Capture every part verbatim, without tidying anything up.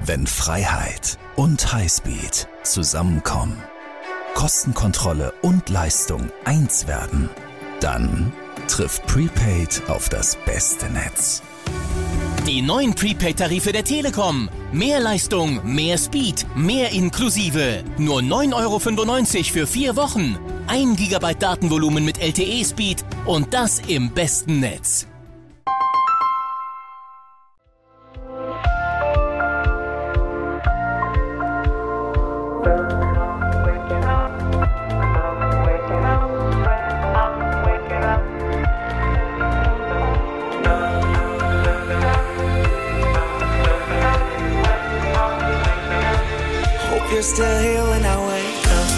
Wenn Freiheit und Highspeed zusammenkommen, Kostenkontrolle und Leistung eins werden, dann trifft Prepaid auf das beste Netz. Die neuen Prepaid-Tarife der Telekom. Mehr Leistung, mehr Speed, mehr inklusive. Nur neun Euro fünfundneunzig für vier Wochen. ein Gigabyte Datenvolumen mit L T E-Speed und das im besten Netz. You're still here when I wake up.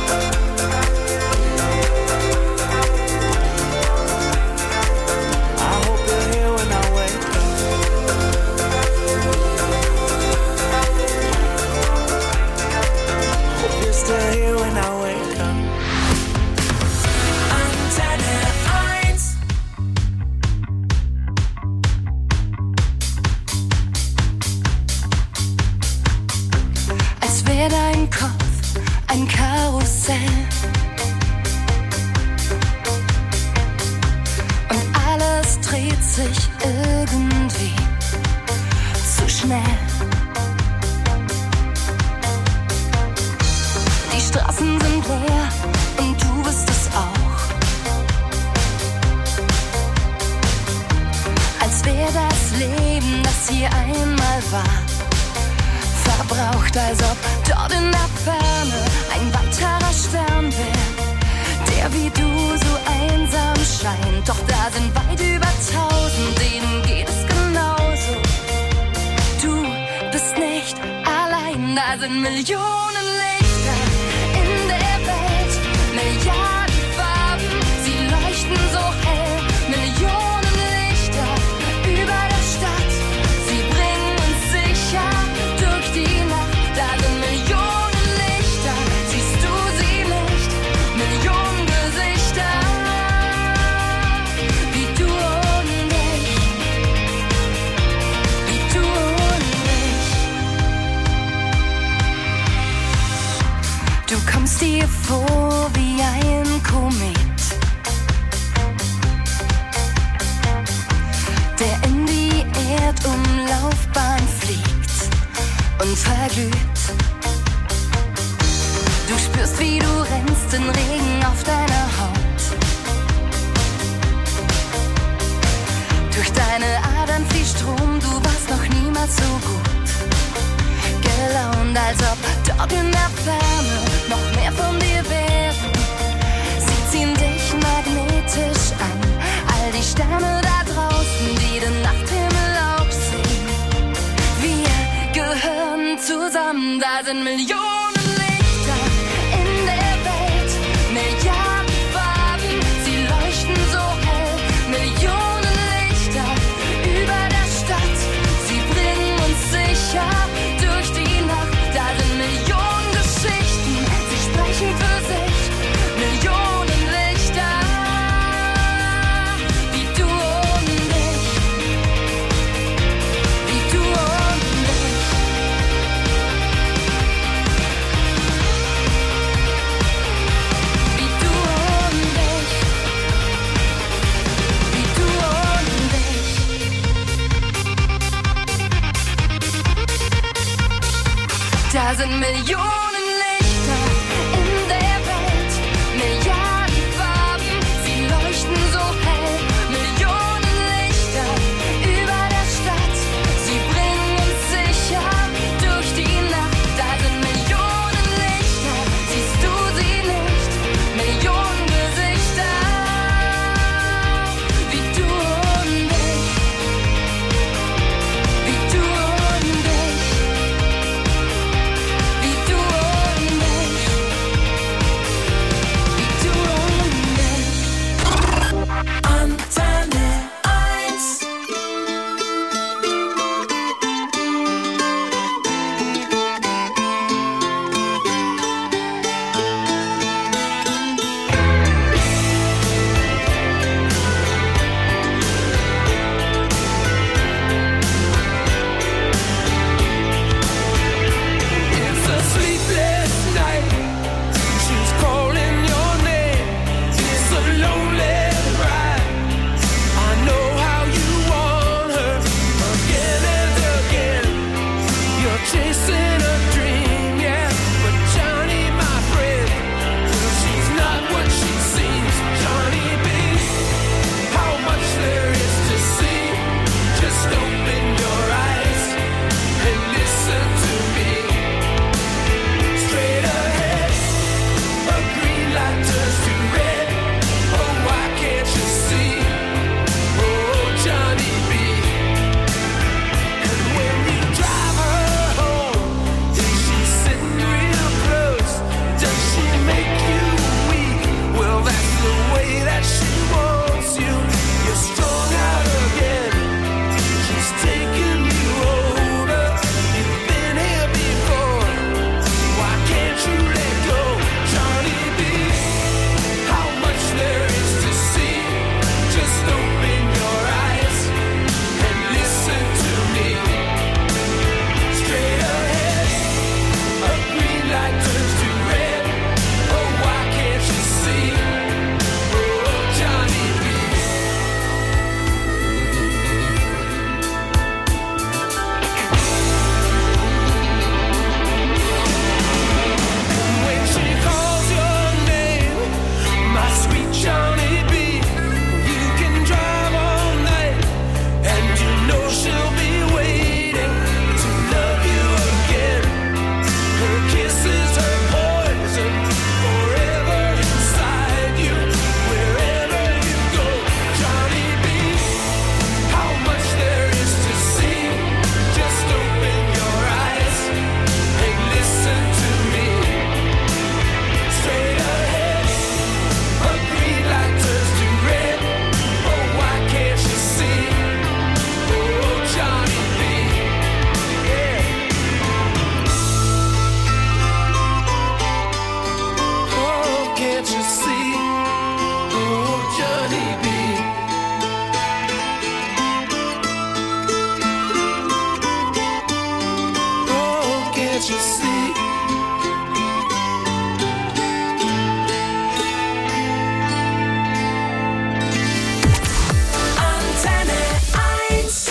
I hope you're here when I wake up. Hope you're still here when I wake up. Antenne eins. Als wäre dein Kopf ein Karussell und alles dreht sich irgendwie zu schnell. Die Straßen sind leer und du bist es auch. Als wäre das Leben, das hier einmal war, verbraucht, als ob dort in der Ferne ein weiterer Stern wäre, der wie du so einsam scheint. Doch da sind weit über tausend, denen geht es genauso. Du bist nicht allein, da sind Millionen Lichter in der Welt, Milliarden Farben, sie leuchten so hell, Millionen Lichter über der Stadt, sie bringen uns sicher durch die Nacht. Da sind Millionen Lichter, siehst du sie nicht? Millionen Gesichter, wie du und ich, wie du und ich. Du kommst dir vor wie ein Komet, der in die Erdumlaufbahn fliegt und verglüht. Du spürst, wie du rennst, den Regen auf deiner Haut. Durch deine Adern fließt Strom, du warst noch niemals so gut gelaunt, als ob dort in der Ferne noch mehr von dir wäre. Sie ziehen dich magnetisch an, all die Sterne da draußen, die den Nachthimmel auch sehen. Wir gehören zusammen, da sind Millionen Lichter in der Welt, Milliarden Farben, sie leuchten so hell, Millionen Lichter über der Stadt, sie bringen uns sicher durch die Nacht. Da sind Millionen Geschichten, sie sprechen für sich, Millionen Lichter, wie du und ich, wie du und ich. Wie du und ich, wie du und ich. Da sind Millionen Lichter in der Welt, Milliarden Farben, sie leuchten so hell, Millionen Lichter über der Stadt, sie bringen uns sicher durch die Nacht. Da sind Millionen Lichter, siehst du sie nicht? Millionen Gesichter, wie du und ich, wie du und ich, wie du und ich. you see? Antenne eins.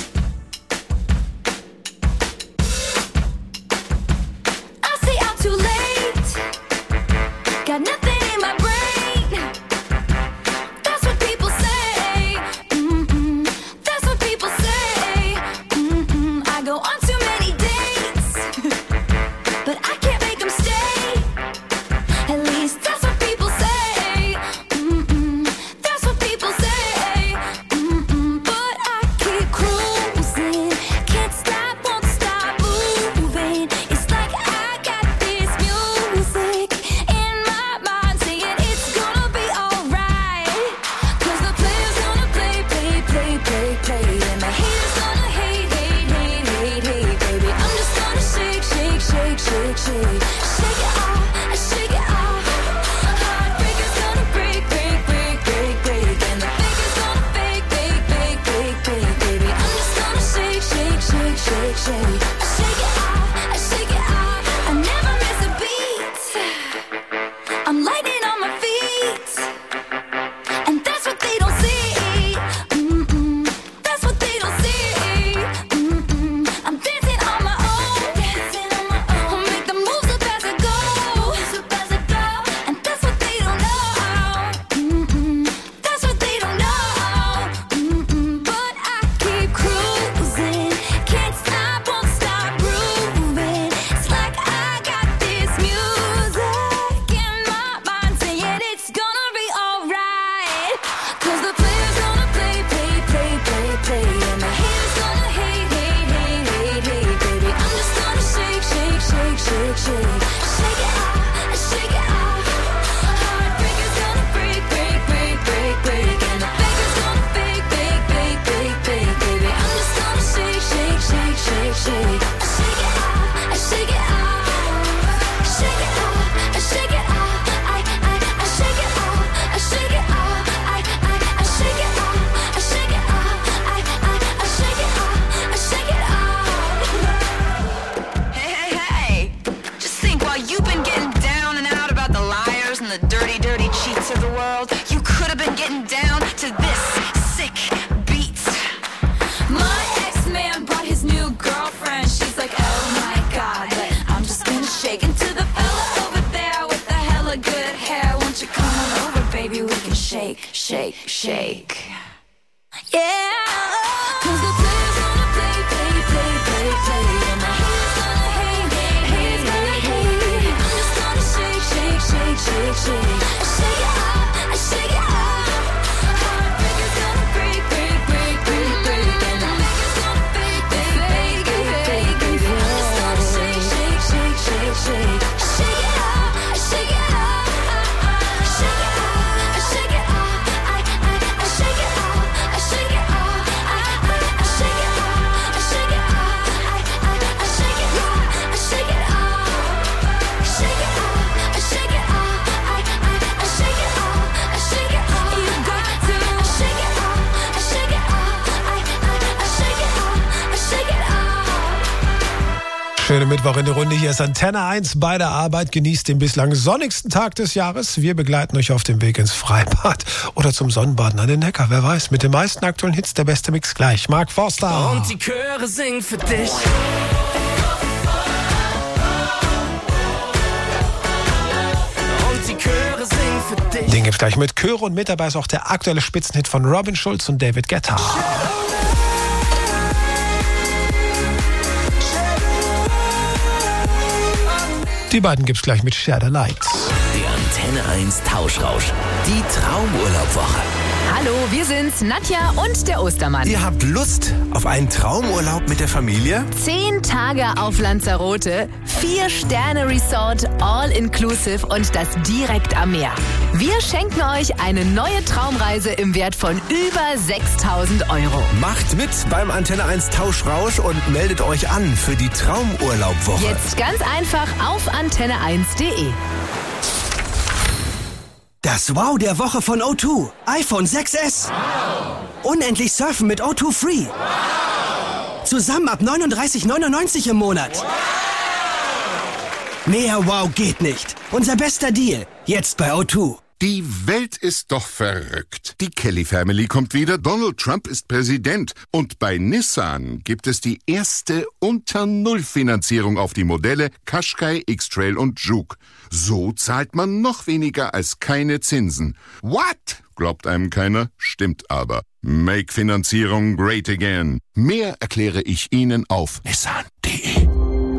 I stay out too late. Got nothing in my brain. That's what people say. Mm-mm. That's what people say. Mm-mm. I go on too many dates, but I can't make them stay. At least that's what people say. Mm-mm. That's what people say. Mm-mm. But I keep cruising. Can't stop, won't stop moving. It's like I got this music in my mind saying it's gonna be alright. Cause the player's gonna play, play, play, play, play. And the haters gonna hate, hate, hate, hate, hate, baby. I'm just gonna shake, shake, shake, shake, shake. Shake it off, shake it off. Heartbreaker's gonna break, break, break, break, break. And the faker's gonna fake, fake, fake, fake, fake, baby. I'm just gonna shake, shake, shake, shake, shake. Shake it off, shake it off. I never miss a beat. I'm lightning on my feet. And that's what they don't see. Mm-mm. That's what they don't see. Mm-mm. I'm dancing on my own. Dancing on my own. I'll make the moves up as I go. Moves up as I go. And that's what they don't know. Mm-mm. That's what they don't know. Mm-mm. But I keep cruising. Can't stop, won't stop grooving. It's like I got this music in my mind saying it's gonna be alright. Cause the player's gonna play, play, play, play, play. And the haters gonna hate, hate, hate, hate, hate, baby. I'm just gonna shake, shake, shake, shake, shake. Shake it off, shake it off. Heartbreaker's gonna break, break, break, break, break. And the faker's gonna fake, fake, fake, fake, fake, baby. I'm just gonna shake, shake, shake, shake, shake. Shake it off, shake it off. Shake it off, shake it off. I, I, I shake it off, I shake it off. I, I, I shake it off, I shake it off. I, I, I shake it off, I shake it off. Hey, hey, hey! Just think, while you've been getting down and out about the liars and the dirty, dirty cheats of the world, you could have been getting down to this sick beat. My ex-man brought his new girlfriend. She's like, oh my god, but I'm just gonna shake into the fella over there with the hella good hair. Won't you come on over, baby? We can shake, shake, shake. Yeah. Cause the player's gonna play, play, play, play, play. And the haters gonna hate, hate, hate, hate, hate. I'm just gonna shake, shake, shake, shake, shake. Shake it off, shake it off. Heartbreaker's gonna break, break, break, break, break. And the faker's gonna fake, fake, fake, fake, fake, baby. I'm just gonna shake, shake, shake, shake, shake. Shake it off, shake it off. Shake it off, shake it off. I, I, I shake it off, I shake it off. I, I, I shake it off, I shake it off. I, I, I shake it off, I shake it off. Shake it off, I shake it off. I, I, I shake it off, I shake it off. You got to shake it off, I shake it off. I, I, I shake it off, I shake it off. Schöne Mittwoch in der Runde. Hier ist Antenne eins bei der Arbeit. Genießt den bislang sonnigsten Tag des Jahres. Wir begleiten euch auf dem Weg ins Freibad oder zum Sonnenbaden an den Neckar. Wer weiß, mit den meisten aktuellen Hits der beste Mix gleich. Mark Forster. Und die Chöre singen für dich. Und die Chöre singen für dich. Den gibt's gleich mit Chöre und mit dabei ist auch der aktuelle Spitzenhit von Robin Schulz und David Guetta. Die beiden gibt's gleich mit Share the Light. Der Antenne eins Tauschrausch. Die Traumurlaubwoche. Hallo, wir sind's, Nadja und der Ostermann. Ihr habt Lust auf einen Traumurlaub mit der Familie? Zehn Tage auf Lanzarote, vier Sterne Resort, all inclusive und das direkt am Meer. Wir schenken euch eine neue Traumreise im Wert von über sechstausend Euro. Macht mit beim Antenne eins Tauschrausch und meldet euch an für die Traumurlaubwoche. Jetzt ganz einfach auf antenne eins punkt de. Das Wow der Woche von O zwei. iPhone sechs S. Wow. Unendlich surfen mit O zwei Free. Wow. Zusammen ab neununddreißig neunundneunzig im Monat. Wow. Mehr Wow geht nicht. Unser bester Deal. Jetzt bei O zwei. Die Welt ist doch verrückt. Die Kelly Family kommt wieder, Donald Trump ist Präsident. Und bei Nissan gibt es die erste Unter-Null-Finanzierung auf die Modelle Qashqai, X-Trail und Juke. So zahlt man noch weniger als keine Zinsen. What? Glaubt einem keiner? Stimmt aber. Make Finanzierung great again. Mehr erkläre ich Ihnen auf nissan punkt de.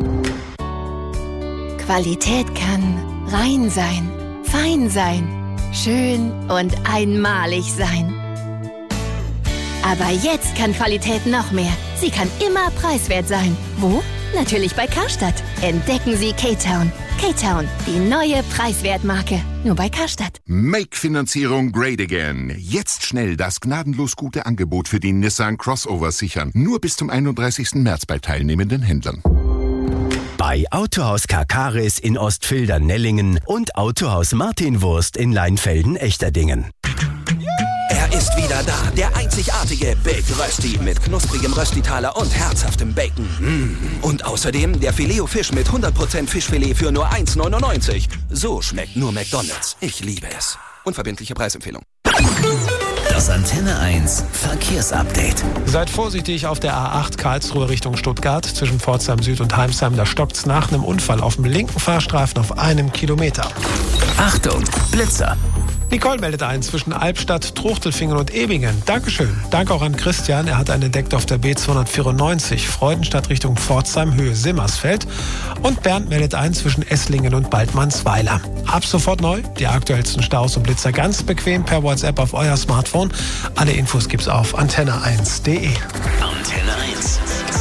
Qualität kann rein sein, fein sein, schön und einmalig sein. Aber jetzt kann Qualität noch mehr. Sie kann immer preiswert sein. Wo? Natürlich bei Karstadt. Entdecken Sie K-Town. K-Town, die neue Preiswertmarke. Nur bei Karstadt. Make Finanzierung great again. Jetzt schnell das gnadenlos gute Angebot für die Nissan Crossover sichern. Nur bis zum einunddreißigsten März bei teilnehmenden Händlern. Bei Autohaus Kakaris in Ostfildern-Nellingen und Autohaus Martin Wurst in Leinfelden-Echterdingen. Er ist wieder da, der einzigartige Big Rösti mit knusprigem Röstitaler und herzhaftem Bacon. Mm. Und außerdem der Filet-O-Fisch mit hundert Prozent Fischfilet für nur eins neunundneunzig. So schmeckt nur McDonald's. Ich liebe es. Unverbindliche Preisempfehlung. Das Antenne eins Verkehrsupdate. Seid vorsichtig auf der A acht Karlsruhe Richtung Stuttgart. Zwischen Pforzheim Süd und Heimsheim, da stockt's nach einem Unfall auf dem linken Fahrstreifen auf einem Kilometer. Achtung, Blitzer. Nicole meldet ein zwischen Albstadt, Truchtelfingen und Ebingen. Dankeschön. Danke auch an Christian. Er hat einen entdeckt auf der B zweihundertvierundneunzig, Freudenstadt Richtung Pforzheim, Höhe Simmersfeld. Und Bernd meldet ein zwischen Esslingen und Baldmannsweiler. Ab sofort neu, die aktuellsten Staus und Blitzer ganz bequem per WhatsApp auf euer Smartphone. Alle Infos gibt's auf antenne eins punkt de. Antenne eins.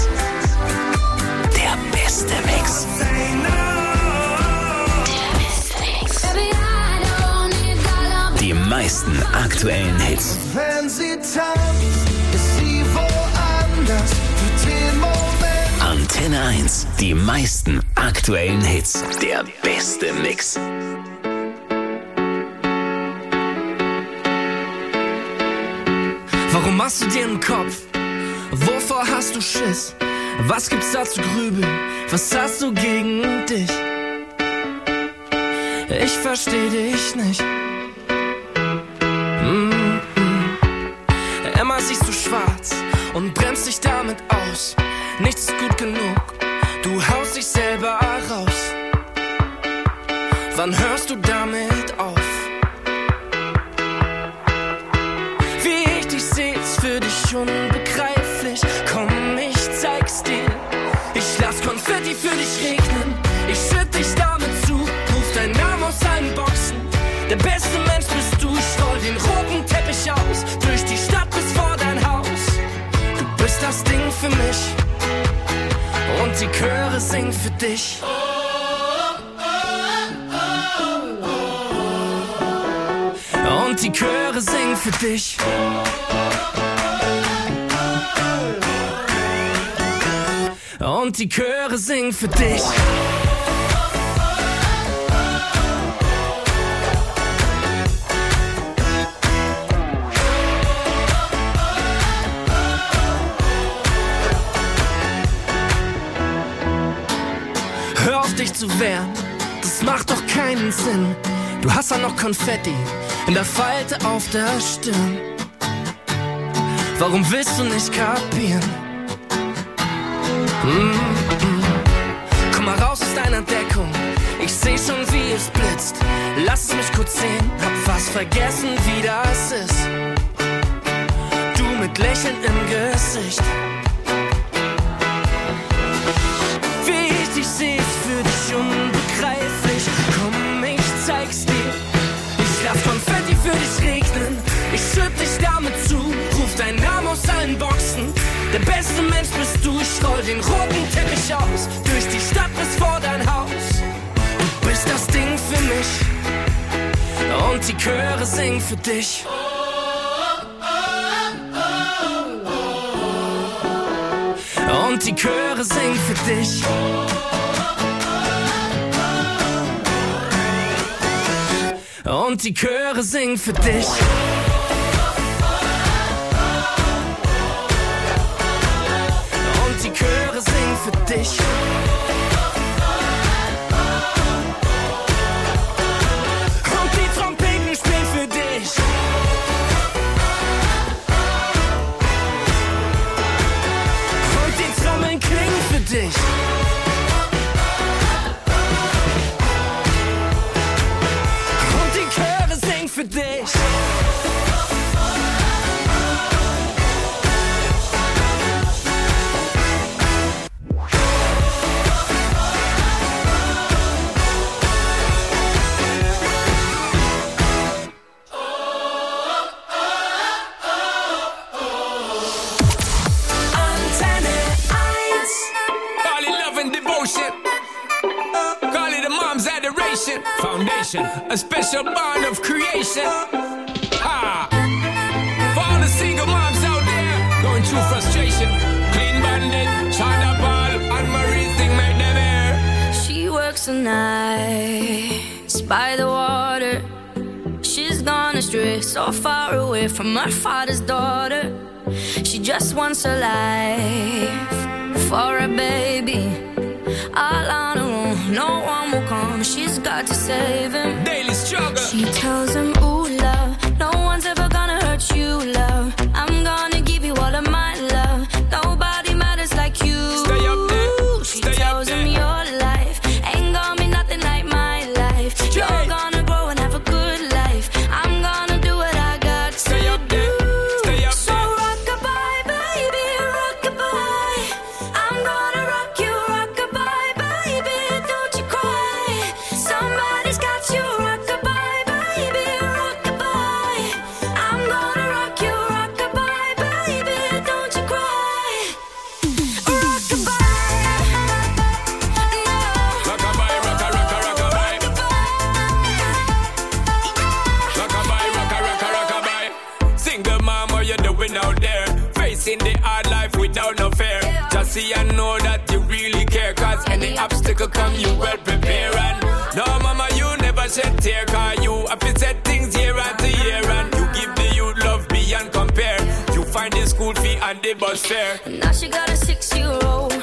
Der beste Mix. Die meisten aktuellen Hits. Wenn sie tanzt, ist sie woanders für den Moment. Antenne eins. Die meisten aktuellen Hits. Der beste Mix. Warum machst du dir einen Kopf? Wovor hast du Schiss? Was gibt's da zu grübeln? Was hast du gegen dich? Ich versteh dich nicht. Mm-mm. Immer siehst du schwarz und bremst dich damit aus. Nichts ist gut genug, du haust dich selber raus. Wann hörst du damit auf? Wie ich dich seh, ist für dich unbegreiflich. Komm, ich zeig's dir. Ich lass Konfetti für dich regnen. Ich schütt dich damit zu. Ruf deinen Namen aus allen Boxen. Der beste Mensch bist du. Ich roll den roten Teppich aus. Durch die Stadt bis vor dein Haus. Du bist das Ding für mich. Und die Chöre singen für dich. Und die Chöre singen für dich. Und die Chöre singen für dich. Hör auf dich zu wehren, das macht doch keinen Sinn. Du hast ja noch Konfetti in der Falte auf der Stirn. Warum willst du nicht kapieren? Mm-mm. Komm mal raus aus deiner Deckung. Ich seh schon, wie es blitzt. Lass es mich kurz sehen. Hab fast vergessen, wie das ist. Du mit Lächeln im Gesicht. Wie ich dich seh, ist für dich unbegreiflich. Komm, ich zeig's dir. Ich lass Konfetti für dich regnen. Ich schütt dich damit zu. Ruf deinen Namen aus allen Boxen. Der beste Mensch bist du. Ich roll den roten Teppich aus. Durch die Stadt bis vor dein Haus. Du bist das Ding für mich. Und die Chöre singen für dich. Und die Chöre singen für dich. Und die Chöre singen für dich. Und die Chöre singen für dich. dich. Foundation, a special bond of creation. Ha! For all the single moms out there going through frustration, Clean Bandit, China Ball, and Marie thing made them air. She works the nights by the water. She's gone astray, so far away from her father's daughter. She just wants a life for a baby. All on her own, no one will come. She's got to save him. Daily struggle. She tells him, ooh, love, no one's ever gonna hurt you, love. I'm gonna give you all of my love. Nobody matters like you. Stay up there. She Stay tells up him there. your life ain't gonna be nothing like my life. Jay. You're gonna grow and have a good life. I'm gonna do what I got to Stay up do. there. Stay up So there. rock-a-bye, baby, rock-a-bye. I'm gonna rock you, rock-a-bye, baby, don't you cry. Somebody's got you, rock-a-bye, baby, rock-a-bye. I'm gonna rock you, rock-a-bye, baby, don't you cry. Rock-a-bye, no. Rockabye, rocka, rocka, rockabye. Rockabye, rocka, rocka, rockabye. Single mom, what you doing out there? Facing the hard life without no fear. Just see and know that you really care. Cause any obstacle come, you well prepare. And no, mama, you never shed tear. Cause you have to set things year after year. And you give the youth love beyond compare. You find the school fee and the bus fare. Now she got a six-year-old.